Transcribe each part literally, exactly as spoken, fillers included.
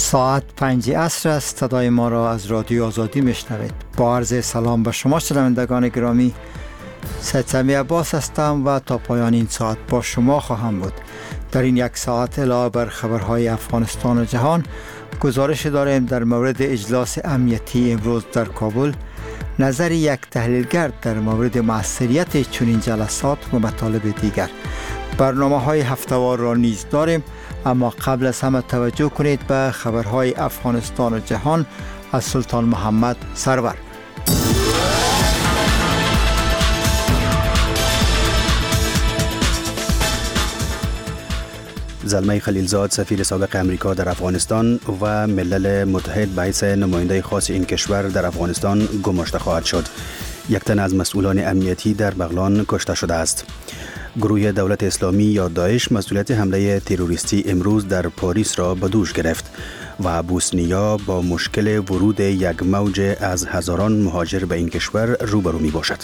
ساعت پنج عصر است. صدای ما را از رادیو آزادی میشنوید. با عرض سلام به شما شنوندگان گرامی، سید سمی عباس هستم و تا پایان این ساعت با شما خواهم بود. در این یک ساعت علاوه بر خبرهای افغانستان و جهان، گزارش داریم در مورد اجلاس امنیتی امروز در کابل، نظر یک تحلیلگر در مورد موثریت چنین جلسات و مطالب دیگر. برنامه های هفته‌وار را نیز داریم، اما قبل از همه توجه کنید به خبرهای افغانستان و جهان از سلطان محمد سرور. زلمه خلیلزاد، سفیر سابق امریکا در افغانستان و ملل متحد به حیث نماینده خاص این کشور در افغانستان گماشته خواهد شد. یک تن از مسئولان امنیتی در بغلان کشته شده است. گروه دولت اسلامی یا داعش مسئولیت حمله تروریستی امروز در پاریس را به دوش گرفت و بوسنیا با مشکل ورود یک موج از هزاران مهاجر به این کشور روبرو می باشد.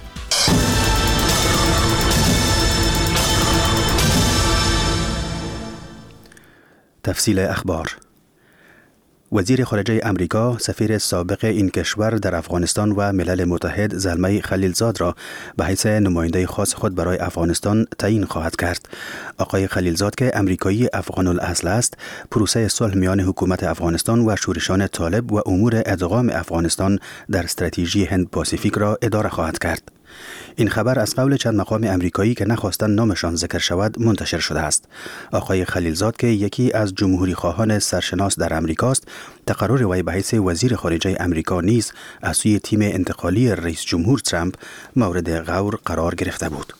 تفصیل اخبار. وزیر خارجه امریکا، سفیر سابق این کشور در افغانستان و ملل متحد زلمه خلیلزاد را به حیث نماینده خاص خود برای افغانستان تعیین خواهد کرد. آقای خلیلزاد که امریکایی افغان الاصل است، پروسه صلح میان حکومت افغانستان و شورشان طالب و امور ادغام افغانستان در استراتژی هند پاسیفیک را اداره خواهد کرد. این خبر از قول چند مقام امریکایی که نخواستن نامشان ذکر شود منتشر شده است. آقای خلیلزاد که یکی از جمهوری خواهان سرشناس در امریکاست، تقرر وی به حیث وزیر خارجه امریکا نیز از سوی تیم انتقالی رئیس جمهور ترامپ مورد غور قرار گرفته بود.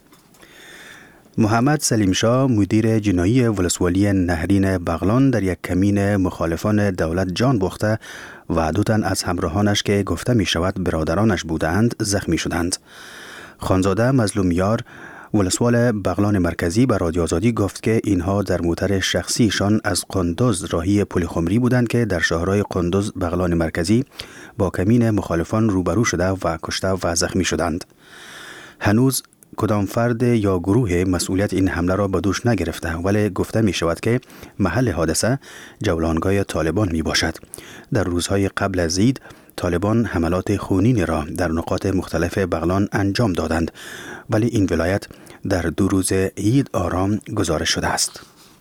محمد سلیم شاه، مدیر جنایی ولسوالی نهرین بغلان، در یک کمین مخالفان دولت جان باخته و دو تن از همراهانش که گفته می شود برادرانش بودند زخمی شدند. خانزاده مظلومیار، ولسوال بغلان مرکزی، به رادیو آزادی گفت که اینها در موتر شخصیشان از قندوز راهی پل خمری بودند که در شهرهای قندوز بغلان مرکزی با کمین مخالفان روبرو شده و کشته و زخمی شدند. هنوز کدام فرد یا گروه مسئولیت این حمله را به دوش نگرفته، ولی گفته می شود که محل حادثه جولانگاه طالبان می باشد. در روزهای قبل از عید طالبان حملات خونین را در نقاط مختلف بغلان انجام دادند، ولی این ولایت در دو روز عید آرام گزارش شده است.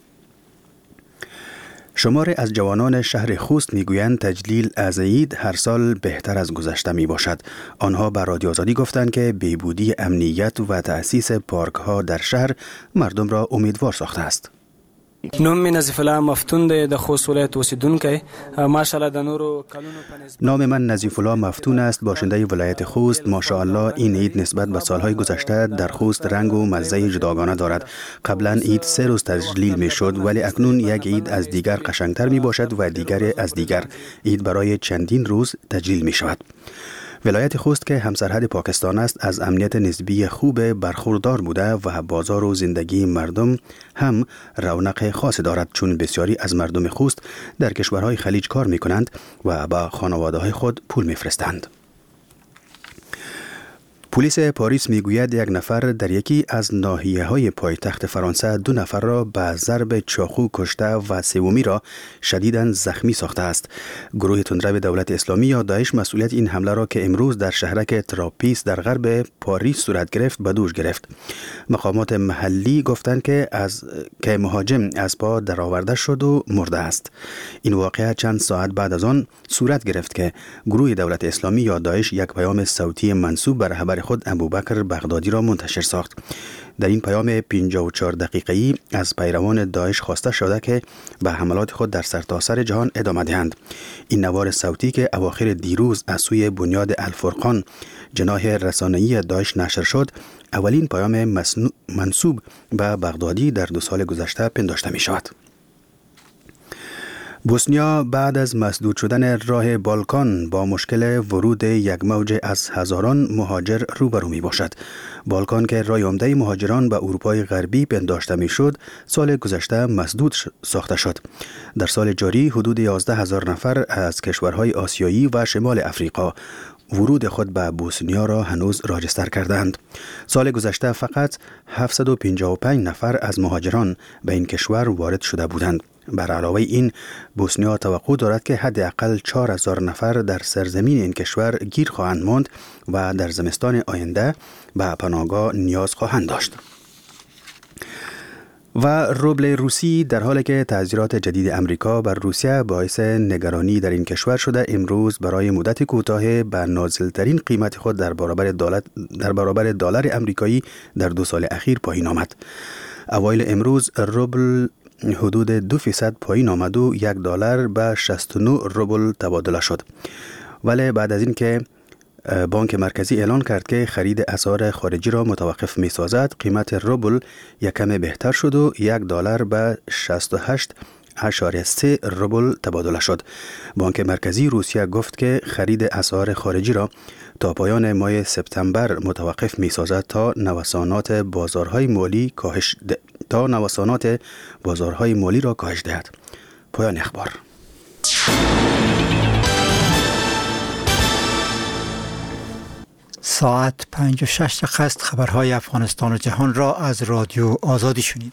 شمار از جوانان شهر خوست میگویند تجلیل از عید هر سال بهتر از گذشته می باشد. آنها به رادیو آزادی گفتند که بهبودی امنیت و تأسیس پارک ها در شهر مردم را امیدوار ساخته است. نام من نظیف الله مفتون ده د خوست ولایت اوسیدونکی ماشاءالله د نورو کلونو پنځ. نام من نظیف الله مفتون است، باشنده ولایت خوست. ماشاءالله این عید نسبت به سالهای گذشته در خوست رنگ و مزه جداگانه دارد. قبلا عید سه روز تجلیل می شد، ولی اکنون یک عید از دیگر قشنگتر می باشد و دیگر از دیگر. عید برای چندین روز تجلیل می شود. ولایت خوست که همسرحد پاکستان است از امنیت نسبی خوب برخوردار بوده و بازار و زندگی مردم هم رونق خاص دارد، چون بسیاری از مردم خوست در کشورهای خلیج کار می کنند و با خانواده های خود پول می فرستند. پلیس پاریس میگوید یک نفر در یکی از ناحیه‌های پایتخت فرانسه دو نفر را به ضرب چاقو کشته و سومی را شدیداً زخمی ساخته است. گروه تندرو دولت اسلامی یا داعش مسئولیت این حمله را که امروز در شهرک تراپیس در غرب پاریس صورت گرفت به دوش گرفت. مقامات محلی گفتند که از که مهاجم از پا درآورده شد و مرده است. این واقعه چند ساعت بعد از آن صورت گرفت که گروه دولت اسلامی یا داعش یک پیام صوتی منسوب به رهبر خود ابوبکر بغدادی را منتشر ساخت. در این پیام پنجاه و چهار دقیقه‌ای از پیروان داعش خواسته شده که به حملات خود در سرتاسر جهان ادامه دهند. این نوار صوتی که اواخر دیروز از سوی بنیاد الفرقان جناح رسانه‌ای داعش نشر شد، اولین پیام منسوب به بغدادی در دو سال گذشته پنداشته می شود. بوسنیا بعد از مسدود شدن راه بالکان با مشکل ورود یک موج از هزاران مهاجر روبرو می باشد. بالکان که راه عمده مهاجران به اروپای غربی پنداشته می شد، سال گذشته مسدود ساخته شد. در سال جاری حدود یازده هزار نفر از کشورهای آسیایی و شمال افریقا ورود خود به بوسنیا را هنوز راجستر کردند. سال گذشته فقط هفتصد و پنجاه و پنج نفر از مهاجران به این کشور وارد شده بودند. بر علاوه این، بوسنیا توقع دارد که حداقل چهار هزار نفر در سرزمین این کشور گیر خواهند ماند و در زمستان آینده به پناهگاه نیاز خواهند داشت. و روبل روسی در حالی که تحذیرات جدید امریکا بر روسیه باعث نگرانی در این کشور شده، امروز برای مدت کوتاه به نازلترین قیمت خود در برابر دلار در برابر دلار امریکایی در دو سال اخیر پایین آمد. اوایل امروز روبل حدود دو فیصد پایین آمد و یک دلار به شصت و نه روبل تبادله شد. ولی بعد از اینکه بانک مرکزی اعلان کرد که خرید اسعار خارجی را متوقف می سازد، قیمت روبل یک کم بهتر شد و یک دلار به شصت و هشت اشاریه سه روبل تبادله شد. بانک مرکزی روسیه گفت که خرید اسعار خارجی را تا پایان ماه سپتامبر متوقف می سازد تا نوسانات بازارهای مالی کاهش د... تا نوسانات بازارهای مالی را کاهش دهد. پایان اخبار. ساعت پنج و شش دقیقه است. خبرهای افغانستان و جهان را از رادیو آزادی شنیدید.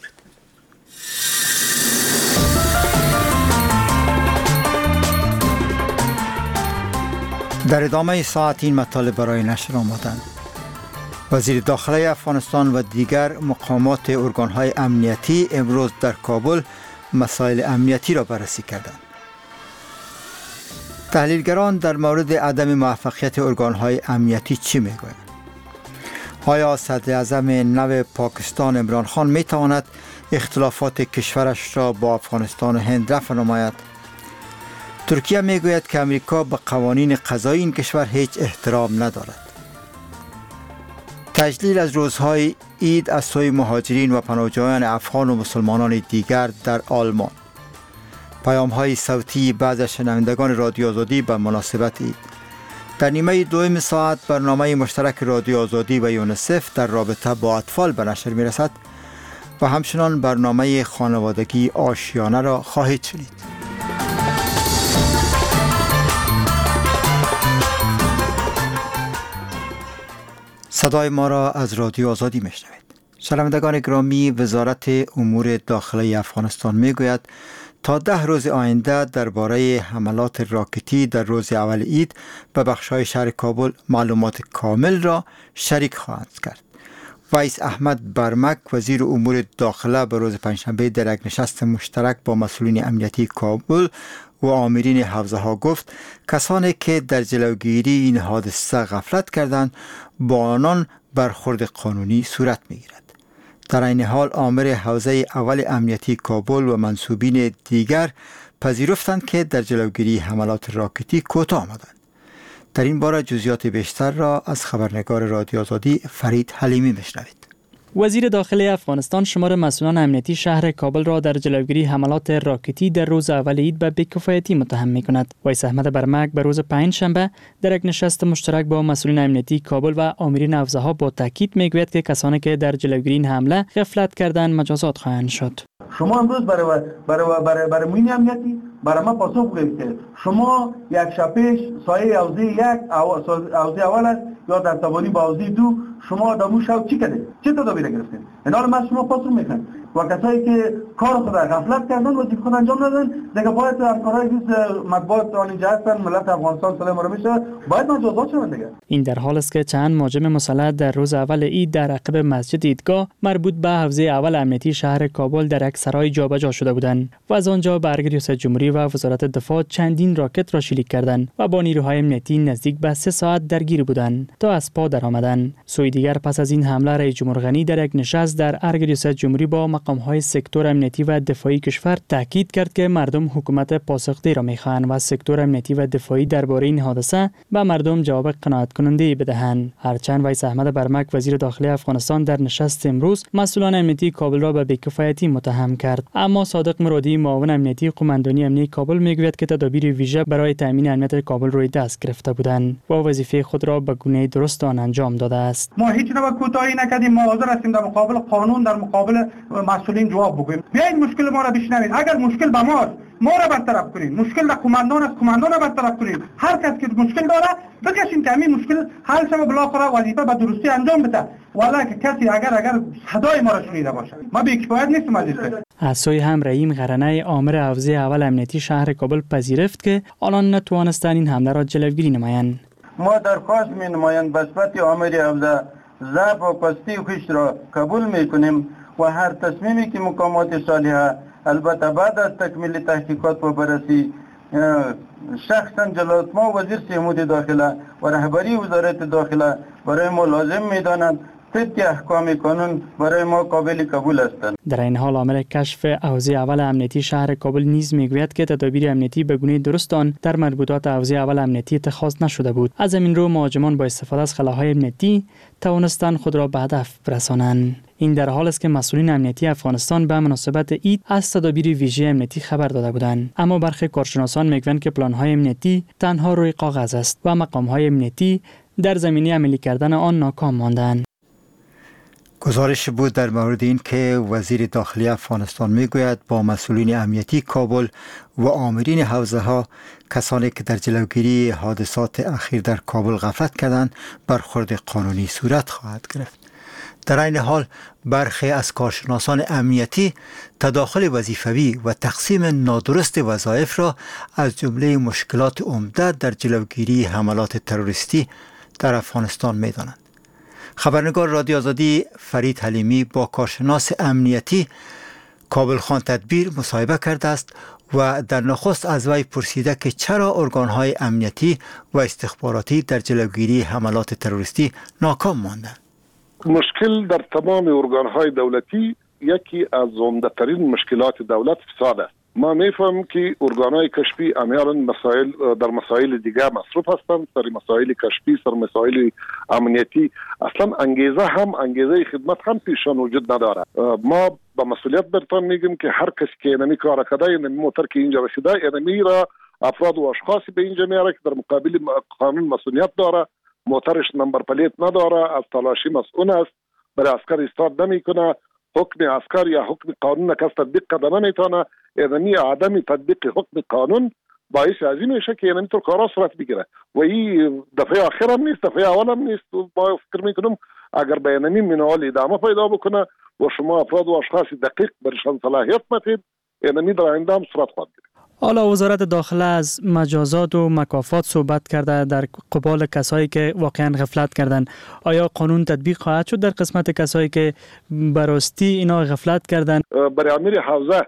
در ادامه ساعت این مطالب برای نشر آمدند. وزیر داخلی افغانستان و دیگر مقامات ارگانهای امنیتی امروز در کابل مسائل امنیتی را بررسی کردند. تحلیلگران در مورد عدم موفقیت ارگانهای امنیتی چی میگویند؟ آیا صدر اعظم نو پاکستان عمران خان میتواند اختلافات کشورش را با افغانستان و هند رفع نماید؟ ترکیه میگوید که امریکا به قوانین قضایی این کشور هیچ احترام ندارد. تجلیل از روزهای عید از سوی مهاجرین و پناهجویان افغان و مسلمانان دیگر در آلمان. پیام های صوتی بعض از شنوندگان رادیو آزادی به مناسبت عید. در نیمه دوم ساعت برنامه مشترک رادیو آزادی و یونیسف در رابطه با اطفال به نشر می رسد و همچنان برنامه خانوادگی آشیانه را خواهید شنید. صدای ما را از رادیو آزادی می شنوید. شنوندگان گرامی، وزارت امور داخلی افغانستان می گوید تا ده روز آینده درباره حملات راکتی در روز اول عید به بخش‌های شهر کابل معلومات کامل را شریک خواهند کرد. ویس احمد برمک وزیر امور داخله به روز پنجشنبه در یک نشست مشترک با مسئولین امنیتی کابل و آمرین حوزه ها گفت کسانی که در جلوگیری این حادثه غفلت کردند با آنان برخورد قانونی صورت می‌گیرد. در این حال آمر حوزه اول امنیتی کابل و منصوبین دیگر پذیرفتند که در جلوگیری حملات راکتی کوتاه آمدند. در این باره جزئیات بیشتر را از خبرنگار رادیو آزادی فرید حلیمی بشنوید. وزیر داخلی افغانستان شمار مسئولان امنیتی شهر کابل را در جلوگیری حملات راکتی در روز اول عید به بی‌کفایتی متهم می‌کند. ویس احمد برمک به روز پنجشنبه در یک نشست مشترک با مسئولین امنیتی کابل و آمرین حوزه‌ها با تاکید می‌گوید که کسانی که در جلوگیری این حمله غفلت کردند مجازات خواهند شد. شما امروز برای برای برای برای موین امنیتی برای ما پاسخ بدید که شما یک شب پیش سایه حوزه یک حوزه اول است یا در توانی با حوزه دو شما دامو شو چی کردید؟ چه تدابیر گرفتید؟ اینا ما شما پاسخ میکنیم و کسایی که کار خود غفلت کردن وظیفه خود انجام ندادن دیگه باید همکارای مطبوعات آنجا هستن ملت افغانستان سلام رو میشه باید مجازات شون دیگه. این در حال است که چند مهاجم مسلح در روز اول عید در عقب مسجد عیدگاه مربوط به حوزه اول امنیتی شهر کابل در یک سرای جابجا شده بودند و از آنجا به ریاست جمهوری و وزارت دفاع چندین راکت را شلیک کردند و با نیروهای امنیتی نزدیک به سه ساعت درگیر بودند تا از پا درآمدند. سوی دیگر پس از این حمله رئیس جمهور غنی در یک نشست در ارگ ریاست جمهوری با مقام‌های سکتور امنیتی و دفاعی کشور تاکید کرد که مردم حکومت پاسخدهی را می‌خواهند و سکتور امنیتی و دفاعی درباره این حادثه به مردم جواب قناعت کننده بدهند. هرچند ویس احمد برمک وزیر داخلی افغانستان در نشست امروز مسئولان امنیتی کابل را به بی‌کفایتی متهم کرد، اما صادق مرادی معاون امنیتی قماندانی امنیتی کابل میگوید که تدابیر ویژه برای تامین امنیت کابل روی دست گرفته بودند و وظیفه خود را به گونه درست آن انجام داده است. ما هیچ نوع کوتاهی نکردیم، ما حاضر هستیم در مقابل قانون در مقابل مسئولین جواب بگوییم. بیاید مشکل ما را بشنوید. اگر مشکل به ماست ما را برطرف کنین، مشکل در کماندان از کماندان را برطرف کنین. هر کس که مشکل داره بکشین که همین مشکل حل شود، بالاخره وظیفه به درستی انجام بده. والا که کسی اگر اگر صدای ما را شنیده باشه، ما بی‌کفایت نیستیم عزیز. از سوی هم رحیم قرنه آمر حوزه اول امنیتی شهر کابل پذیرفت که آنان نتوانستند این حمله را جلوگیری نمایند. ما درخواست می نمایند به صفت آمر حوزه ضعف و پستی خویش را قبول می کنیم و هر تصمیمی که مقامات صالحه البته بعد از تکمیل تحقیقات و بررسی شخصا جلالت ما وزیر سمود داخله و رهبری وزارت داخله برای ما لازم می دانند طبق احکام قانون برای ما قابل قبول هستند. در این حال عامل کشف حوزه اول امنیتی شهر کابل نیز میگوید که تدابیر امنیتی به گونه درست آن در مربوطات حوزه اول امنیتی اتخاذ نشده بود. از همین رو مهاجمان با استفاده از خلاهای امنیتی توانستند خود را به هدف برسانند. این در حال است که مسئولین امنیتی افغانستان به مناسبت عید از تدابیر ویژه امنیتی خبر داده بودند، اما برخی کارشناسان میگویند که پلان‌های امنیتی تنها روی کاغذ است و مقام‌های امنیتی در زمینه عملی کردن آن ناکام ماندند. گزارش بود در مورد این که وزیر داخلی افغانستان میگوید با مسئولین امنیتی کابل و آمرین حوزه ها، کسانی که در جلوگیری حادثات اخیر در کابل غفلت کردند، برخورد قانونی صورت خواهد گرفت. در این حال برخی از کارشناسان امنیتی تداخل وظیفوی و تقسیم نادرست وظایف را از جمله مشکلات عمده در جلوگیری حملات تروریستی در افغانستان می‌دانند. خبرنگار رادیو آزادی فرید حلیمی با کارشناس امنیتی کابل خان تدبیر مصاحبه کرده است و در نخست از وی پرسیده که چرا ارگان‌های امنیتی و استخباراتی در جلوگیری حملات تروریستی ناکام ماندند. مشکل در تمام ارگان‌های دولتی یکی از عمده‌ترین مشکلات دولت فساد است. ما میفهمم که ارگان‌های کشفی امیالاً مسائل در مسائل دیگه مصروف هستند، سر مسائل کشفی، سر مسائل امنیتی. اصلا انگیزه هم انگیزه خدمت هم پیشان وجود نداره. ما با مسئولیت برتان میگیم که هر کسی که اینمی کار کرده، اینمی موتر که اینجا رسیده، اینمی را افراد و اشخاصی به اینجا میاره که در مقابل قانون مسئولیت داره، موترش نمبر پلیت نداره، از تلاشی مسئول است، برای عسکر ایستاد نمیکنه، حکم عسکر یا حکم قانون کس تطبیق کرده نمیتونه. اینمی عدم تطبیق حکم قانون باعث از این میشه که اینمی طور کارا صورت بگیره و این دفعه آخر هم نیست، دفعه اول هم نیست. با فکر میکنم اگر به اینمی منوال ادامه پیدا بکنه و شما افراد و اشخاص دقیق برشان صلاحیت متید، اینمی در آینده هم صورت خواهد گیره. حالا وزارت داخله از مجازات و مکافات صحبت کرده در قبال کسایی که واقعا غفلت کردند. آیا قانون تطبیق خواهد شد در قسمت کسایی که براستی اینا غفلت کردند؟ برای امیر حوزه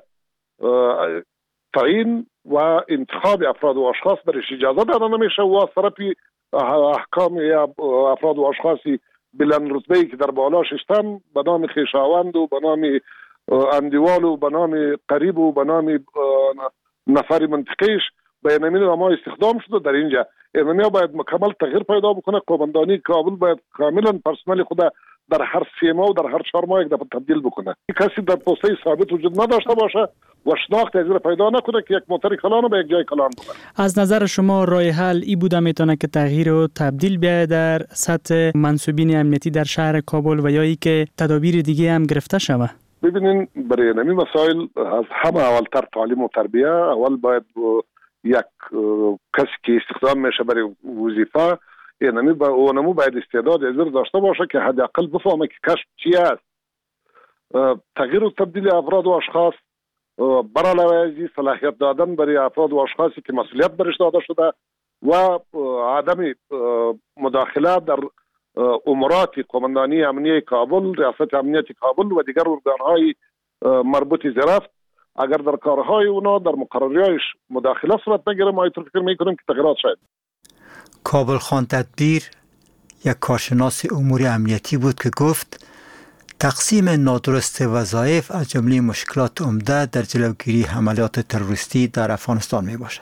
تعیین و انتخاب افراد و اشخاص برش اجازه داده نمیشه و از طرف احکام یا افراد و اشخاصی بلند رتبه‌ای که در بالاش هستند به نام خویشاوند و به نام اندیوال و به نام قریب و به نام نفر منطقیش به اینمی ما استخدام شده. در اینجا اینمی باید مکمل تغییر پیدا بکنه. قومندانی کابل باید کاملا پرسنل خود در هر سه ماه و در هر چهار ماه یک دفعه تبدیل بکنه. کسی در پسته ثابت وجود نداشته باشه و شناخت از پیدا نکنه که یک موتر کلان به یک جای کلان بکنه. از نظر شما راه حل ای بوده میتونه که تغییر و تبدیل بیاید در سطح منصوبین امنیتی در شهر کابل و یا ای که تدابیر دیگه هم گرفته شوه؟ ببینین برای اینمی مسائل از همه اولتر تعلیم و تربیه. اول باید یک کسی که استخدام میشه برای وظیفه اینمی با اونمو باید استعداد ازر داشته باشه که حداقل بفهمه که کشف چی است. تغییر و تبدیل افراد و اشخاص برای لوازی صلاحیت دادن برای افراد و اشخاصی که مسئولیت برش داده شده و عدم مداخله در امورات قومندانی امنیه کابل، ریاست امنیت کابل و دیگر ارگانهای مربوط زرفت. اگر در کارهای اونا در مقرریایش مداخله صورت نگیره، ما اینطور فکر میکنیم که تغییرات شاید. کابل خان تدبیر یک کارشناس امور امنیتی بود که گفت تقسیم نادرست وظایف از جمله مشکلات عمده در جلوگیری حملات تروریستی در افغانستان می باشد.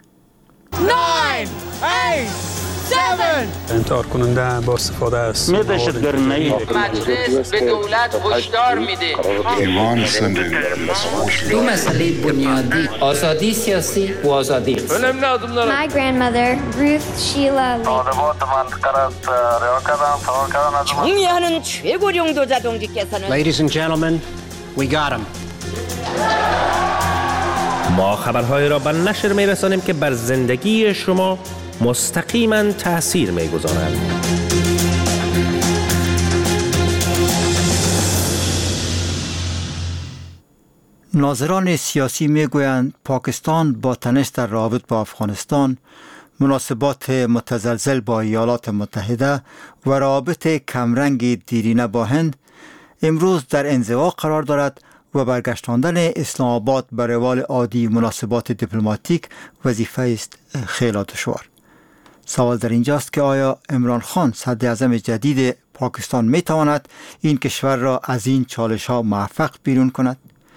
انتحار کننده با استفاده از دهشتگردی مجلس به دولت هشدار میده ایمان سنده دو مسئله بنیادی آزادی سیاسی و آزادی My grandmother Ruth Sheila Lee 정리하는 최고령 도자동지께서는 Ladies and gentlemen, we got him. ما خبرهای را به نشر می رسانیم که بر زندگی شما مستقیما تأثیر می گذارند. ناظران سیاسی می گویند پاکستان با تنش در رابط با افغانستان، مناسبات متزلزل با ایالات متحده و رابط کمرنگ دیرینه با هند امروز در انزوا قرار دارد و برگشتاندن اسلام آباد به روال عادی مناسبات دیپلماتیک وظیفه است خیلی دشوار. سوال در اینجاست که آیا عمران خان صدر اعظم جدید پاکستان می تواند این کشور را از این چالش ها موفق بیرون کند؟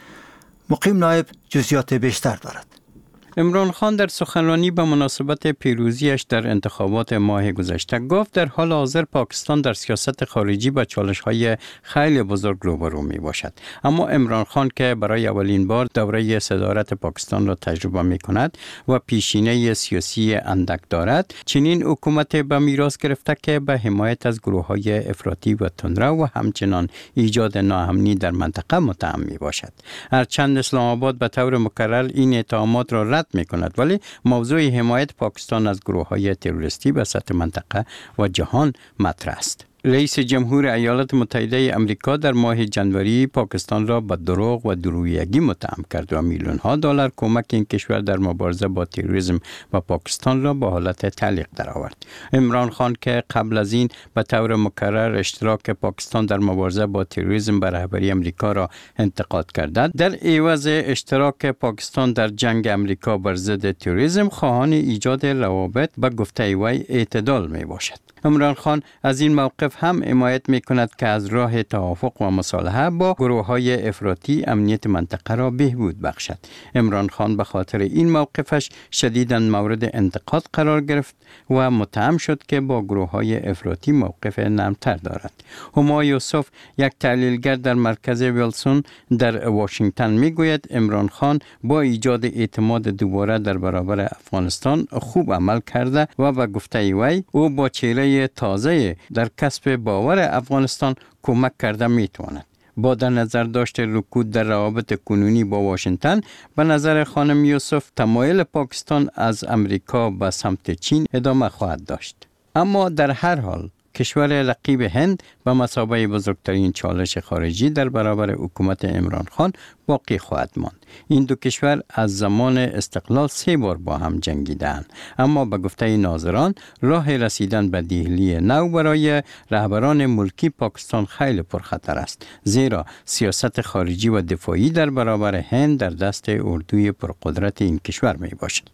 مقیم نایب جزئیات بیشتر دارد. عمران خان در سخنرانی به مناسبت پیروزیش در انتخابات ماه گذشته گفت در حال حاضر پاکستان در سیاست خارجی با چالش‌های خیلی بزرگ روبرو می باشد. اما عمران خان که برای اولین بار دوره صدارت پاکستان را تجربه می کند و پیشینه سیاسی اندک دارد، چنین حکومت به میراث گرفته که به حمایت از گروه‌های افراطی و تندرو و همچنان ایجاد ناامنی در منطقه متهم می باشد. هرچند اسلام آباد به طور مکرر این اتهامات را رد می کند، ولی موضوع حمایت پاکستان از گروه‌های تروریستی به سطح منطقه و جهان مطرح است. رئیس جمهور ایالات متحده آمریکا در ماه جنوری پاکستان را به دروغ و درویگی متهم کرد و میلیون ها دلار کمک این کشور در مبارزه با تروریسم و پاکستان را به حالت تعلیق درآورد. عمران خان که قبل از این به طور مکرر اشتراک پاکستان در مبارزه با تروریسم به رهبری آمریکا را انتقاد کرده، در عوض اشتراک پاکستان در جنگ آمریکا بر ضد تروریسم خواهان ایجاد روابط به گفته وی اعتدال می باشد. عمران خان از این موقف هم حمایت می کند که از راه توافق و مصالحه با گروه‌های افراطی امنیت منطقه را بهبود بخشد. عمران خان به خاطر این موقفش شدیداً مورد انتقاد قرار گرفت و متهم شد که با گروه‌های افراطی موقف نرمتر دارد. هما یوسف، یک تحلیلگر در مرکز ویلسون در واشنگتن می گوید عمران خان با ایجاد اعتماد دوباره در برابر افغانستان خوب عمل کرده و به گفته وی او با چهره تازه در کسب باور افغانستان کمک کرده می تواند. با در نظر داشت رکود در روابط کنونی با واشنگتن، به نظر خانم یوسف تمایل پاکستان از امریکا به سمت چین ادامه خواهد داشت. اما در هر حال کشور رقیب هند به مثابه بزرگترین چالش خارجی در برابر حکومت عمران خان باقی خواهد ماند. این دو کشور از زمان استقلال سه بار با هم جنگیدند، اما به گفته ناظران راه رسیدن به دهلی نو برای رهبران ملکی پاکستان خیلی پرخطر است، زیرا سیاست خارجی و دفاعی در برابر هند در دست اردوی پرقدرت این کشور می باشد.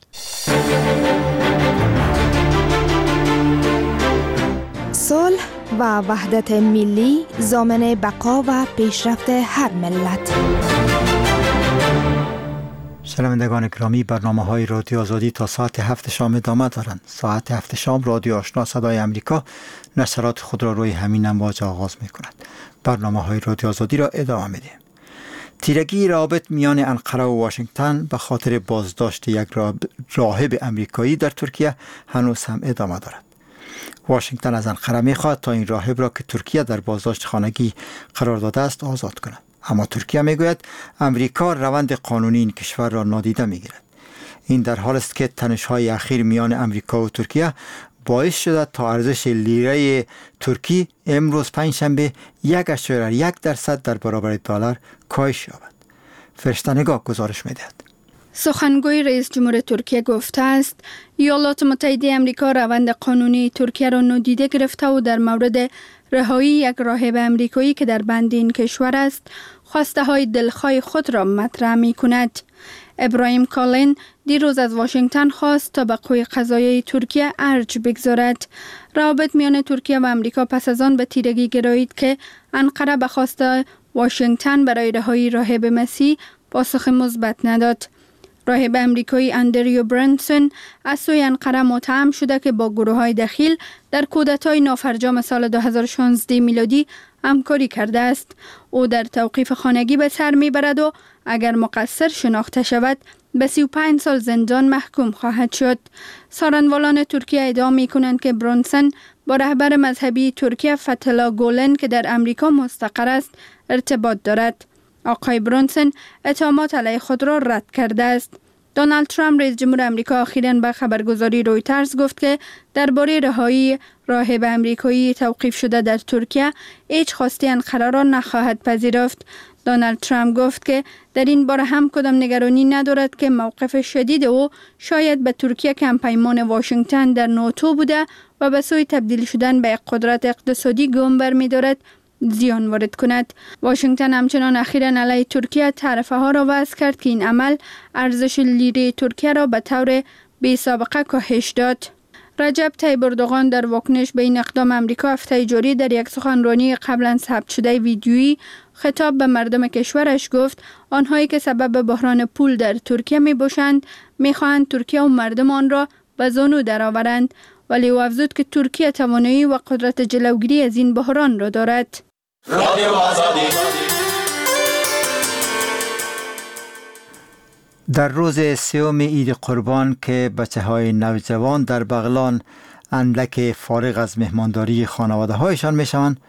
صلح و وحدت ملی ضامن بقا و پیشرفت هر ملت. شنوندگان گرامی، برنامه های رادیو آزادی تا ساعت هفت شام ادامه دارند. ساعت هفت شام رادیو آشنا صدای امریکا نشرات خود را روی همین امواج آغاز می کند. برنامه های رادیو آزادی را ادامه می دهیم. تیرگی روابط میان انقره و واشنگتن به خاطر بازداشت یک راهب امریکایی در ترکیه هنوز هم ادامه دارد. واشنگتن از انقره می‌خواهد تا این راهب را که ترکیه در بازداشت خانگی قرار داده است آزاد کند، اما ترکیه میگوید امریکا روند قانونی این کشور را نادیده میگیرد. این در حال است که تنش‌های اخیر میان امریکا و ترکیه باعث شده تا ارزش لیره ترکی امروز پنجشنبه یک اشاره یک درصد در برابر دلار کاهش یابد. فرشته نگاه گزارش می‌دهد. سخنگوی رئیس جمهور ترکیه گفته است ایالات متحده آمریکا روند قانونی ترکیه را نادیده گرفته و در مورد رهایی یک راهب امریکایی که در بند این کشور است خواسته های دلخواه خود را مطرح می کند. ابراهیم کالین دیروز از واشنگتن خواست تا به قوه قضاییه ترکیه ارج بگذارد. روابط میان ترکیه و آمریکا پس از آن به تیرگی گرایید که انقره به خواست واشنگتن برای رهایی راهب مسیح پاسخ مثبت نداد. راهب امریکایی اندریو برنسون از سوی انقره متهم شده که با گروه‌های دخیل در کودتای نافرجام سال دو هزار و شانزده میلادی همکاری کرده است. او در توقیف خانگی به سر میبرد و اگر مقصر شناخته شود به سی و پنج سال زندان محکوم خواهد شد. سارنوالان ترکیه ادعا می‌کنند که برنسون با رهبر مذهبی ترکیه فتح‌الله گولن که در امریکا مستقر است ارتباط دارد. آقای برنسون اتهامات علیه خود را رد کرده است. دونالد ترامپ رئیس جمهور آمریکا اخیراً به خبرگزاری رویترز گفت که درباره رهایی راهب آمریکایی توقیف شده در ترکیه هیچ خواسته انقره را نخواهد پذیرفت. دونالد ترامپ گفت که در این باره هم کدام نگرانی ندارد که موقف شدید او شاید به ترکیه که همپیمان واشنگتن در ناتو بوده و به سوی تبدیل شدن به قدرت اقتصادی گام برمی‌دارد زیان وارد کند. واشنگتن همچنان اخیراً علیه ترکیه تعرفه ها را وضع کرد که این عمل ارزش لیره ترکیه را به طور بی سابقه کاهش داد. رجب طیب اردوغان در واکنش به این اقدام آمریکا هفته جاری در یک سخنرانی قبلا ثبت شده ویدیویی خطاب به مردم کشورش گفت آنهایی که سبب بحران پول در ترکیه می باشند می خواهند ترکیه و مردم آن را به زانو درآورند، ولی او افزود که ترکیه توانایی و قدرت جلوگیری از این بحران را دارد. در روز سوم عید قربان که بچه های نوجوان در بغلان اندک فارغ از مهمانداری خانواده هایشان می شوند،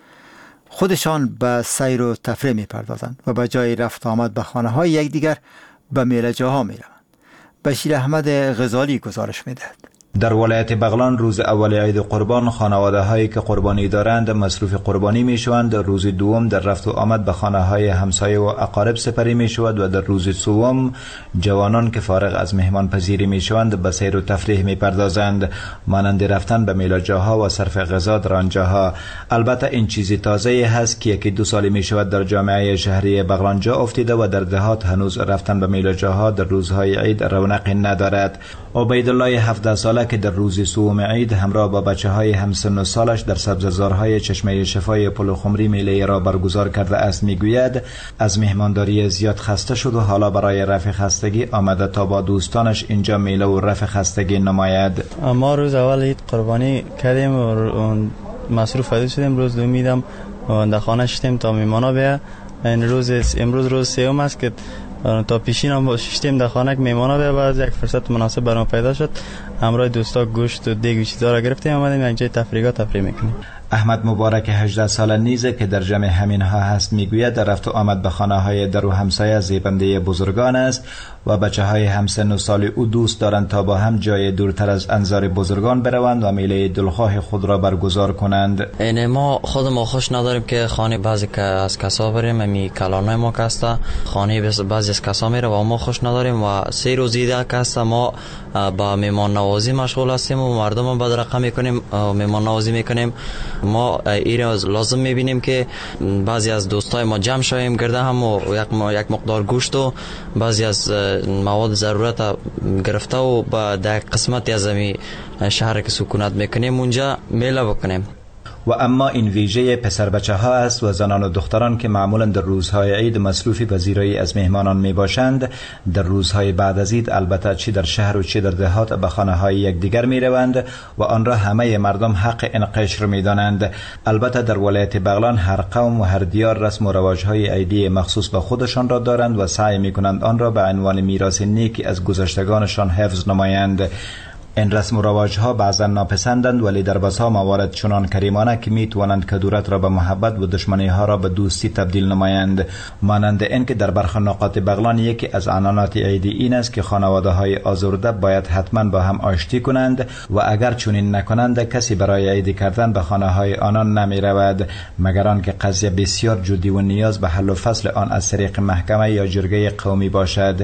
خودشان به سیر و تفریح می پردازند و به جای رفت آمد به خانه های یکدیگر به میله جاها می روند. بشیر احمد غزالی گزارش می دهد. در ولایت بغلان روز اول عید قربان خانواده هایی که قربانی دارند مصروف قربانی می شوند. روز دوم در رفت و آمد به خانه های همسایه و اقارب سپری می شود و در روز سوم جوانان که فارغ از مهمان پذیری می شوند به سیر و تفریح می پردازند، مانند رفتن به میلاجاها و صرف غذا در آنجاها. البته این چیزی تازه هست که یکی دو سالی می شود در جامعه شهری بغلان جا افتیده و در دهات هنوز رفتن به میلاجاها در روزهای عید رونقی ندارد. عبیدالله هفده ساله که در روز سوم عید همراه با بچه های همسن و سالش در سبززارهای چشمه شفای پل خمری میله را برگزار کرده است میگوید از مهمانداری زیاد خسته شد و حالا برای رفع خستگی آمده تا با دوستانش اینجا میله و رفع خستگی نماید. ما روز اول عید قربانی کردیم و مصروف عید شدیم. روز دوم میدم در خانه شدیم تا میمانا بیا. این روز امروز روز سوم است که تا پیشین هم ششتیم در خانه که میمانا بیا. بعد یک فرصت مناسب برام پیدا شد همراه دوستا گوشت و دیگ و چیزا را گرفتیم آمدیم یک جای تفریح تفریح میکنیم. احمد مبارک هجده ساله نیزه که در جمع همین ها هست میگوید در رفت و آمد به خانه های در و همسایه زیبنده بزرگان است و بچه های همسن و سال او دوست دارند تا با هم جای دورتر از انظار بزرگان بروند و میله دلخواه خود را برگزار کنند. این ما خود ما خوش نداریم که خانه بعضی که از کسا بریم امی کلانای ما کسته خانه بعضی از کسا میره و ما خوش نداریم و سه روز دیده کسته ما با میمان نوازی مشغول هستیم و مردم هم بدرقه میکنیم میمان نوازی میکنیم. ما این لازم میبینیم که بعضی از دوستای ما جمع شویم گرده هم و یک یک مقدار گوشت و بعضی از مواد ضرورت گرفته و با در قسمتی از می شهر که سکونت میکنیم اونجا میله بکنیم. و اما این ویژه پسر بچه ها است و زنان و دختران که معمولا در روزهای عید مصروفی پذیرایی از مهمانان می باشند در روزهای بعد از عید البته چی در شهر و چی در دهات به خانه های یکدیگر می روند و آن را همه مردم حق این قشر می دانند. البته در ولایت بغلان هر قوم و هر دیار رسم و رواج های عیدی مخصوص به خودشان را دارند و سعی می کنند آن را به عنوان میراث نیکی از گذشتگانشان حفظ نمایند. این رسم و رواج ها بعضا ناپسندند ولی در بسا موارد چنان کریمانه که می توانند کدورت را به محبت و دشمنی ها را به دوستی تبدیل نمایند. مانند این که در برخی نقاط بغلان یکی از عنعنات عیدی این است که خانواده های آزرده باید حتما با هم آشتی کنند و اگر چنین نکنند کسی برای عیدی کردن به خانه های آنان نمی رود مگر آنکه قضیه بسیار جدی و نیاز به حل و فصل آن از طریق محکمه یا جرگه قومی باشد.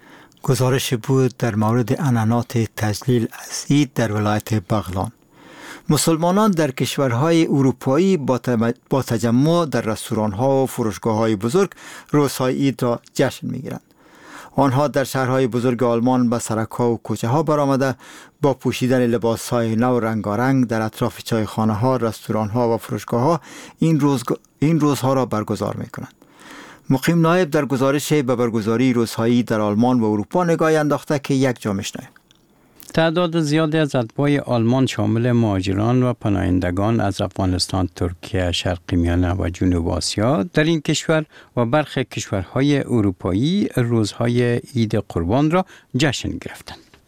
گزارش بود در مورد عنعنات تجلیل از عید در ولایت بغلان. مسلمانان در کشورهای اروپایی با تجمع در رستوران‌ها و فروشگاه‌های بزرگ روزهای عید را جشن می‌گیرند. آنها در شهرهای بزرگ آلمان به سرک‌ها و کوچه‌ها برآمده با پوشیدن لباس‌های نو رنگارنگ در اطراف چایخانه‌ها، رستوران‌ها و فروشگاه‌ها این روز این روزها را برگزار می‌کنند. مقیم نایب در گزارش به برگزاری روزهایی در آلمان و اروپا نگاهی انداخته که یک جا میشنویم. تعداد زیادی از اتباع آلمان شامل مهاجران و پناهندگان از افغانستان، ترکیه، شرق میانه و جنوب آسیا در این کشور و برخی کشورهای اروپایی روزهای عید قربان را جشن گرفتند.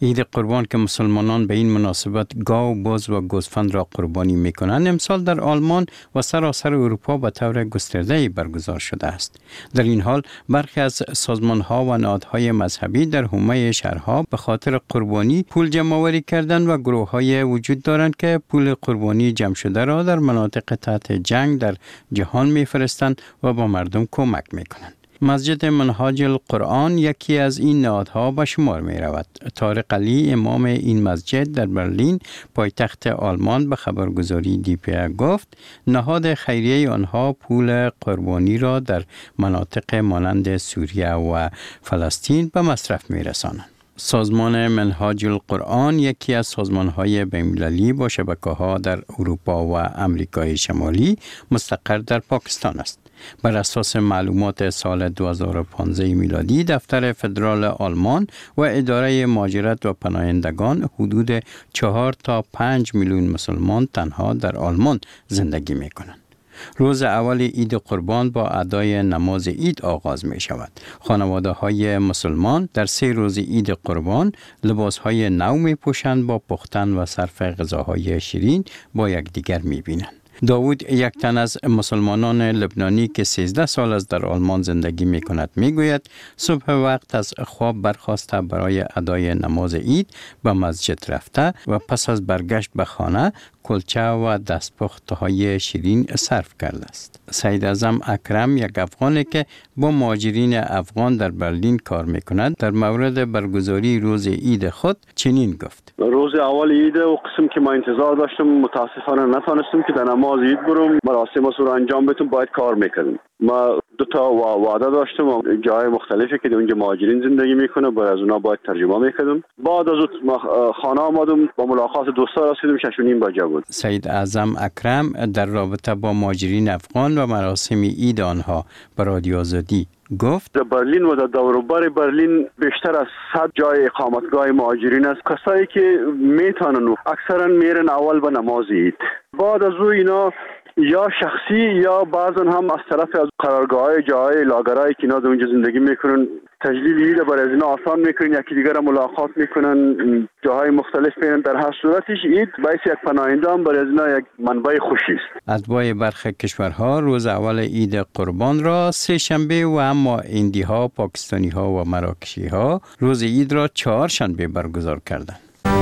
عید قربان که مسلمانان به این مناسبت گاو، بز و گوسفند را قربانی می کنند، امسال در آلمان و سراسر اروپا به طور گسترده برگزار شده است. در این حال برخی از سازمان‌ها و نهادهای مذهبی در حومه شهرها به خاطر قربانی پول جمع‌آوری کردند و گروه‌های وجود دارند که پول قربانی جمع شده را در مناطق تحت جنگ در جهان می‌فرستند و با مردم کمک می‌کنند. مسجد منهاج القرآن یکی از این نهادها به شمار می رود. طارق علی امام این مسجد در برلین پایتخت آلمان به خبرگزاری دی پی ا گفت نهاد خیریه آنها پول قربانی را در مناطق مانند سوریه و فلسطین به مصرف می رسانند. سازمان منهاج القرآن یکی از سازمان‌های بین‌المللی با شبکه‌ها در اروپا و امریکای شمالی مستقر در پاکستان است. بر اساس معلومات سال دو هزار و پانزده میلادی دفتر فدرال آلمان و اداره مهاجرت و پناهندگان حدود چهار تا پنج میلیون مسلمان تنها در آلمان زندگی می‌کنند. روز اول عید قربان با ادای نماز عید آغاز می شود. خانواده های مسلمان در سه روز عید قربان لباس های نو می پوشند، با پختن و صرف غذاهای شیرین با یکدیگر می بینند. داوود، یک تن از مسلمانان لبنانی که سیزده سال از در آلمان زندگی می کند، می گوید صبح وقت از خواب برخاسته برای ادای نماز عید به مسجد رفته و پس از برگشت به خانه کلچه و دستپخت‌های شیرین صرف کرده است. سید اعظم اکرم، یک افغانی که با مهاجرین افغان در برلین کار می‌کند، در مورد برگزاری روز عید خود چنین گفت: روز اول عید و قسم که ما انتظار داشتم متاسفانه نتونستم که در نماز عید برم، مراسم رو انجام بدم، باید کار می‌کردم. ما دو تا وعده داشتم و جای مختلفی که اونجا مهاجرین زندگی میکنه، باید از اونا باید ترجمه میکردم. بعد از اون خانه آمدم، با ملاقات دوستا رسیدم، شش و نیم بجه بود. سید اعظم اکرم در رابطه با مهاجرین افغان و مراسم عید آنها به رادیو آزادی گفت: در برلین و در دور و بر برلین بیشتر از صد جای اقامتگاه مهاجرین است. کسایی که میتونن اکثرا میرن اول به نماز عید، بعد از اون اینا یا شخصی یا بعضن هم از طرف از قرارگاه‌های جای لاگرایی که اینا در اونجا زندگی میکنن تجلیل عید برای از اینا آسان میکنن، یکی دیگر ملاقات میکنن، جاهای مختلف میرن. در هر صورتش عید باعث یک پناهنده هم برای از اینا یک منبع خوشی است. اتباع برخی کشورها روز اول عید قربان را سه شنبه و اما هندی ها، پاکستانی ها و مراکشی ها روز عید را چهار شنبه برگزار کردند.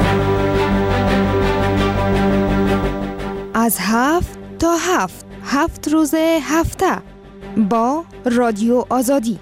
از هفت تا هفت هفت روز هفته با رادیو آزادی.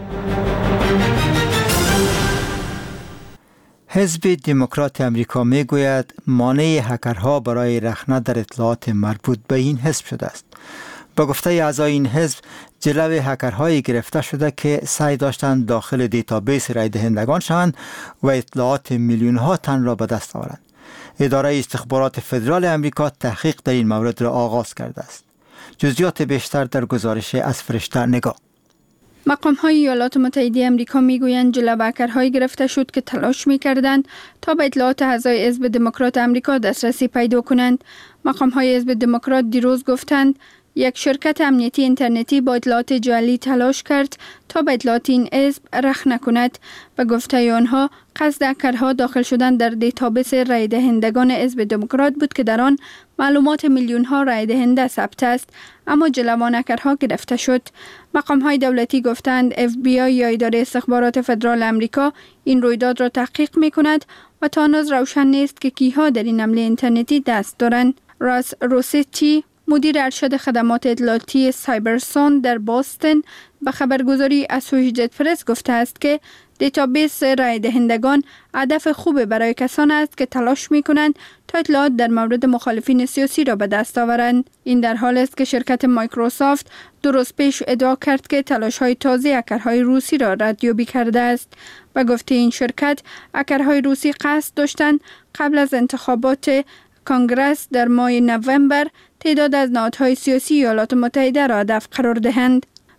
حزب دموکرات امریکا می گوید مانع هکرها برای رخنه در اطلاعات مربوط به این حزب شده است. با گفته اعضای این حزب، جلوی هکرهایی گرفته شده که سعی داشتند داخل دیتابیس رای دهندگان شوند و اطلاعات میلیون ها تن را به دست آورند. اداره استخبارات فدرال امریکا تحقیق در این مورد را آغاز کرده است. جزئیات بیشتر در گزارش از فرشته نگاه. مقام های ایالات متحده امریکا می گویند جلوی هکرهایی گرفته شد که تلاش می کردند تا به اطلاعات اعضای حزب دموکرات امریکا دسترسی پیدا کنند. مقام های حزب دموکرات دیروز گفتند یک شرکت امنیتی اینترنتی با اطلاعات جعلی تلاش کرد تا به اطلاعات این حزب رخنه کند. به گفته آنها قصد هکرها داخل شدن در دیتابیس رای دهندگان حزب دموکرات بود که در آن معلومات میلیون ها رای دهنده ثبت است، اما جلوی هکرها گرفته شد. مقام های دولتی گفتند اف بی آی یا اداره استخبارات فدرال امریکا این رویداد را تحقیق می کند و تا هنوز روشن نیست که کیها در این حمله اینترنتی دست دارند. راس روسیتی، مدیر ارشد خدمات اطلاعاتی سایبرسون در باستن، به خبرگزاری اسوشییتد پرس گفته است که دیتابیس رای دهندگان هدف خوب برای کسانی است که تلاش می کنند تا اطلاعات در مورد مخالفین سیاسی را به دست آورند. این در حال است که شرکت مایکروسافت دو روز پیش ادعا کرد که تلاش های تازه هکرهای روسی را ردیابی کرده است. به گفته این شرکت، هکرهای روسی قصد داشتند قبل از انتخابات کنگره در ماه نوامبر تعداد از نهادهای سیاسی ایالات متحده را هدف قرار دهند.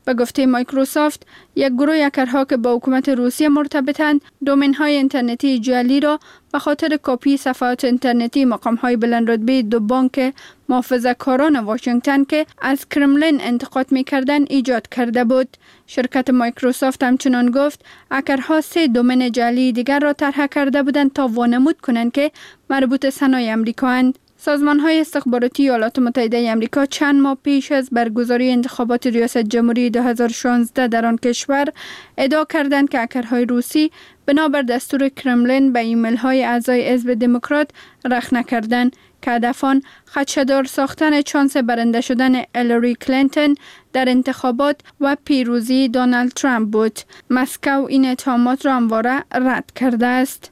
به گفته مایکروسافت، یک گروه هکرها که با حکومت روسیه مرتبطند، دومین های اینترنتی جعلی را به خاطر کپی صفحات اینترنتی مقام های بلند رتبه دو بانک محافظه‌کاران واشنگتن که از کرملین انتقاد می‌کردند ایجاد کرده بود. شرکت مایکروسافت همچنان گفت هکرها سه دومین جعلی دیگر را طرح کرده بودند تا وانمود کنند که مربوط صنایع آمریکااند. سازمان‌های استخباراتی ایالات متحده آمریکا چند ماه پیش از برگزاری انتخابات ریاست جمهوری دو هزار و شانزده در آن کشور ادعا کردند که هکرهای روسی بنابر دستور کرملین به ایمیل‌های اعضای حزب دموکرات رخنه کردند که هدف آن خدشه‌دار ساختن چانس برنده شدن هیلاری کلینتون در انتخابات و پیروزی دونالد ترامپ بود. مسکو این اتهامات را همواره رد کرده است.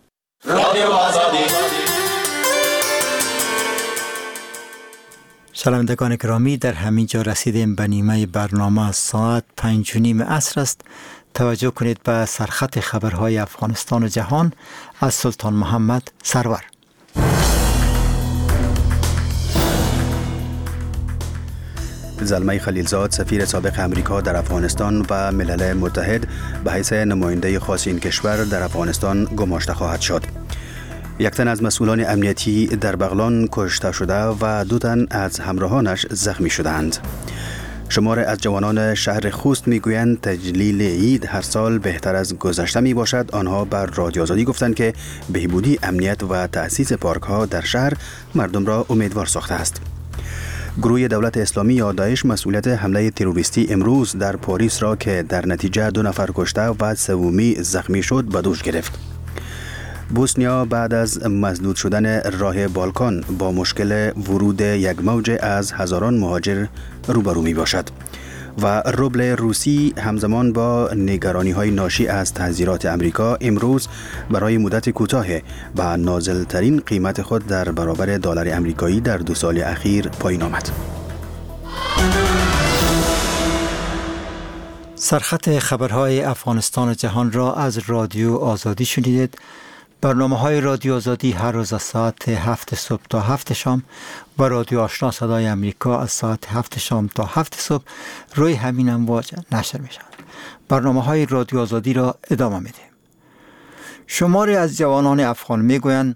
شنوندگان گرامی، در همین جا رسیدیم به نیمه برنامه. ساعت پنج و نیم عصر است. توجه کنید به سرخط خبرهای افغانستان و جهان از سلطان محمد سرور. زلمه خلیلزاد، سفیر سابق امریکا در افغانستان و ملل متحد، به حیث نماینده خاص این کشور در افغانستان گماشته خواهد شد. یک تن از مسئولان امنیتی در بغلان کشته شده و دو تن از همراهانش زخمی شدند. شمار از جوانان شهر خوست میگویند تجلیل عید هر سال بهتر از گذشته می باشد. آنها بر رادیو آزادی گفتند که بهبودی امنیت و تأسیس پارک ها در شهر مردم را امیدوار ساخته است. گروه دولت اسلامی یا داعش مسئولیت حمله تروریستی امروز در پاریس را که در نتیجه دو نفر کشته و سومی زخمی شد به دوش گرفت. بوسنیا بعد از مسدود شدن راه بالکان با مشکل ورود یک موج از هزاران مهاجر روبرو می باشد و روبل روسی همزمان با نگرانی های ناشی از تحذیرات امریکا امروز برای مدت کوتاه به نازل ترین قیمت خود در برابر دلار امریکایی در دو سال اخیر پایین آمد. سرخط خبرهای افغانستان و جهان را از رادیو آزادی شنیدید. برنامه های رادیو آزادی هر روز از ساعت هفت صبح تا هفت شام و رادیو آشنا صدای امریکا از ساعت هفت شام تا هفت صبح روی همین امواج نشر می شود. برنامه های رادیو آزادی را ادامه می دهیم. شماری از جوانان افغان می گویند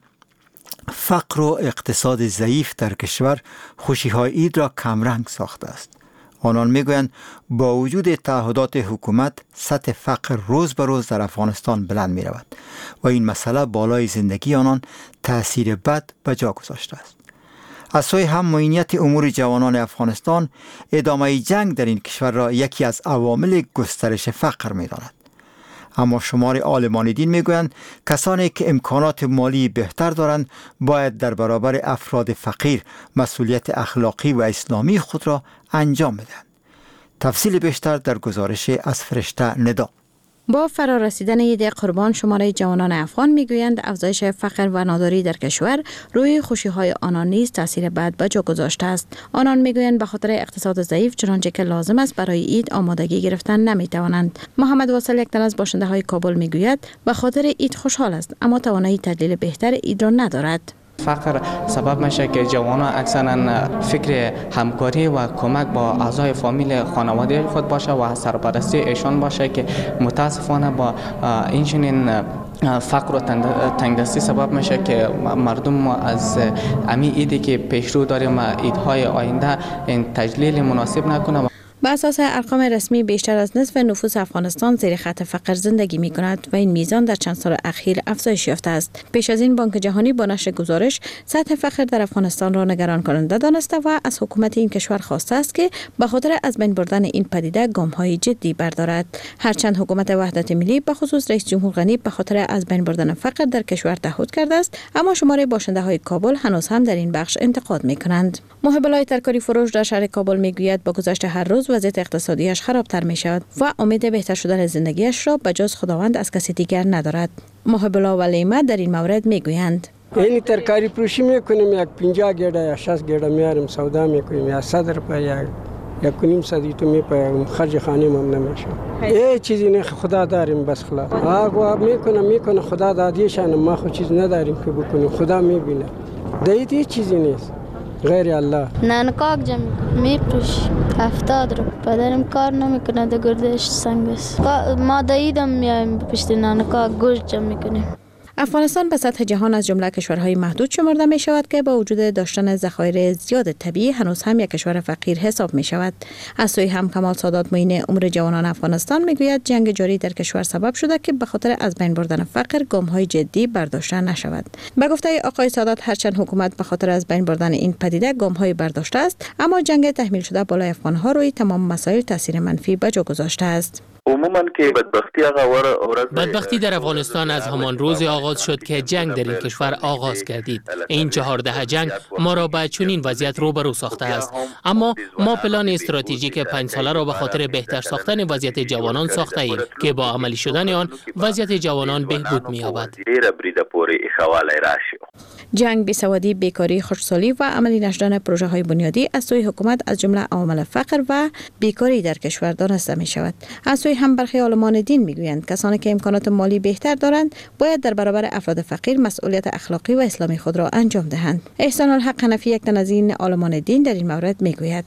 فقر و اقتصاد ضعیف در کشور خوشی های عید را کمرنگ ساخته است. آنان میگویند با وجود تعهدات حکومت سطح فقر روز به روز در افغانستان بلند می رود و این مسئله بالای زندگی آنان تأثیر بد به جا گذاشته است. از سوی هم معینیت امور جوانان افغانستان ادامه جنگ در این کشور را یکی از عوامل گسترش فقر می داند. اما شمار عالمان دین میگویند کسانی که امکانات مالی بهتر دارند باید در برابر افراد فقیر مسئولیت اخلاقی و اسلامی خود را انجام بدهند. تفصیل بیشتر در گزارش از فرشته ندا. با فرارسیدن عید قربان شماره جوانان افغان میگویند افزایش فقر و ناداری در کشور روی خوشی‌های آنان نیز تاثیر بد به جا گذاشته است. آنان میگویند به خاطر اقتصاد ضعیف چنانچه که لازم است برای عید آمادگی گرفتن نمیتوانند. محمد واصل یک تن از باشنده های کابل میگوید به خاطر عید خوشحال است اما توانایی تجلیل بهتر عید را ندارد. فقر سبب میشه که جوانان اکثرا فکر همکاری و کمک با اعضای فامیل خانواده خود باشه و سرپرستی ایشان باشه که متاسفانه با این چنین فقر و تنگدستی سبب میشه که مردم از امی ایدی که پیشرو داریم عیدهای آینده این تجلیل مناسب نکنه. به اساس ارقام رسمی بیشتر از نصف نفوس افغانستان زیر خط فقر زندگی می کند و این میزان در چند سال اخیر افزایش یافته است. پیش از این بانک جهانی با نشر گزارش سطح فقر در افغانستان را نگران کننده دانسته و از حکومت این کشور خواسته است که به خاطر از بین بردن این پدیده گام‌های جدی بردارد. هرچند حکومت وحدت ملی به خصوص رئیس جمهور غنی به خاطر از بین بردن فقر در کشور تعهد کرده است، اما شمار باشنده‌های کابل هنوز هم در این بخش انتقاد می‌کنند. محب الله ترکاری فروش در شهر کابل میگوید با گذشت هر روز وضعیت اقتصادیش خرابتر می شود و امید بهتر شدن زندگیش را به جز خداوند از کسی دیگر ندارد. محب الله و لیمه در این مورد می گویند این ترکاری فروشی میکنیم، یک پنجاه گیره یا شصت گیره میاریم سودا میکنیم، یا صد روپیه یا یک کنیم صدی تو میپایم، خرج خانه مم نمیشه. یه چیزی نه خدا داریم بس خلاص. آقا میکنه میکنه خدا دادیشان، ما خود چیز نداریم که بکنیم، خدا میبینه. دیگه چیزی نیست. غیر الله. نانکاک جمع میپروش هفتاد رو. پدرم کار نمیکنه در گردش سنگ است. ما داییدم میایم پشت نانکاک گوشت جمع میکنیم. افغانستان به سطح جهان از جمله کشورهای محدود شمرده می شود که با وجود داشتن ذخایر زیاد طبیعی هنوز هم یک کشور فقیر حساب می شود. از سوی هم کمال سادات معین امور جوانان افغانستان می گوید جنگ جاری در کشور سبب شده که به خاطر از بین بردن فقر گام‌های جدی برداشته نشود. به گفته آقای سادات هرچند حکومت به خاطر از بین بردن این پدیده گام‌های برداشته است، اما جنگ تحمیل شده بالای افغان‌ها روی تمام مسائل تاثیر منفی به جا گذاشته است. عموما که بدبختی آغاز بدبختی در افغانستان از همان روز آغاز شد که جنگ در این کشور آغاز گردید. این چهارده جنگ ما را به چنین وضعیت روبرو ساخته است، اما ما پلان استراتژیک پنج ساله را به خاطر بهتر ساختن وضعیت جوانان ساخته ایم که با عملی شدن آن وضعیت جوانان بهبود می‌یابد. جنگ، بیسوادی، بیکاری، خشکسالی و عملی نشدن پروژه های بنیادی از سوی حکومت از جمله عوامل فقر و بیکاری در کشور دانسته می شود. از سوی هم برخی عالمان دین می گویند کسانی که امکانات مالی بهتر دارند باید در برابر افراد فقیر مسئولیت اخلاقی و اسلامی خود را انجام دهند. احسان الحق حنفی، یک تن از این عالمان دین، در این مورد می گوید: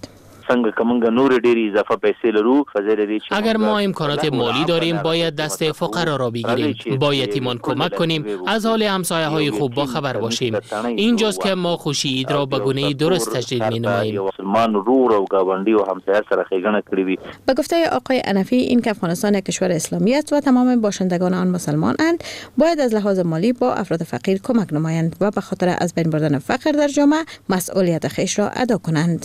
اگر ما امکانات مالی داریم باید دست فقرا را بگیریم، با یتیمان کمک کنیم، از حال همسایه های خوب با خبر باشیم. اینجاست که ما خوشی عید را به گونه درست تجدید می نماییم. به گفته آقای حنفی، این که افغانستان یک کشور اسلامی است و تمام باشندگان آن مسلمان اند، باید از لحاظ مالی با افراد فقیر کمک نمایند و به خاطر از بین بردن فقر در جامعه مسئولیت خویش را ادا کنند.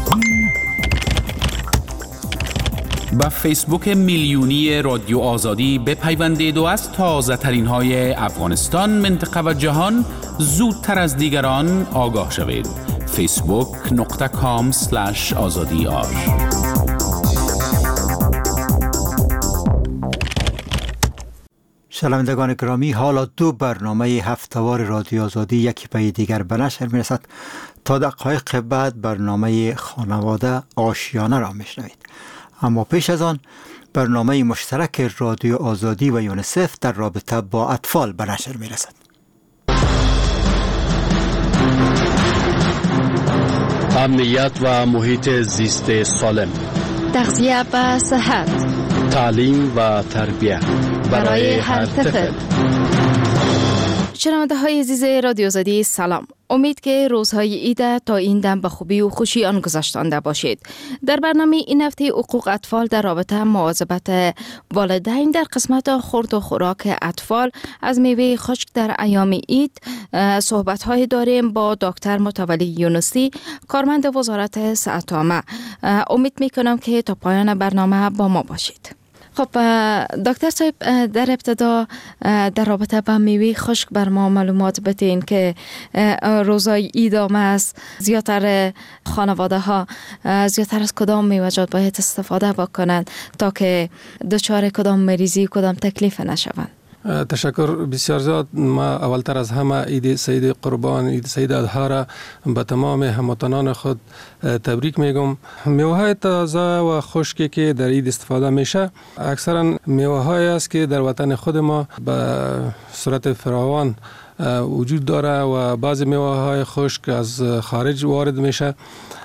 با فیسبوک میلیونی رادیو آزادی بپیوندید و از تازه ترین های افغانستان، منطقه و جهان زودتر از دیگران آگاه شوید. فیسبوک نقطه کام سلش آزادی آر. شنوندگان گرامی، حالا دو برنامه هفته‌وار رادیو آزادی یکی پی دیگر به نشر می‌رسد. تا دقایق بعد برنامه خانواده آشیانه را میشنوید. اما پیش از آن برنامه مشترک رادیو آزادی و یونیسف در رابطه با اطفال به نشر می‌رسد. امنیت و محیط زیست سالم، تغذیه و صحت، تعلیم و تربیت برای هر طفل. شنونده های عزیز رادیو آزادی سلام. امید که روزهای عید تا این دم به خوبی و خوشی آن گذشتانده باشید. در برنامه این هفته حقوق اطفال در رابطه مواظبت والدین در قسمت خورد و خوراک اطفال از میوه خشک در ایام عید صحبت های داریم با دکتر متولی یونسی، کارمند وزارت صحت عامه. امید میکنم که تا پایان برنامه با ما باشید. خب دکتر صاحب، در ابتدا در رابطه با میوه خشک بر ما معلومات بدین که روزای عید آمده است. زیادتر خانواده ها زیادتر از کدام میوه‌جات باید استفاده بکنند تا که دچار کدام مریضی و کدام تکلیف نشوند؟ تشکر بسیار زیاد. ما اولتر از همه عید سید قربان، عید سید اضحی را به تمام هموطنان خود تبریک میگم. میوه های تازه و خشکی که در عید استفاده میشه اکثرا میوه های است که در وطن خود ما به صورت فراوان وجود داره و بعضی میوه های خشک از خارج وارد میشه.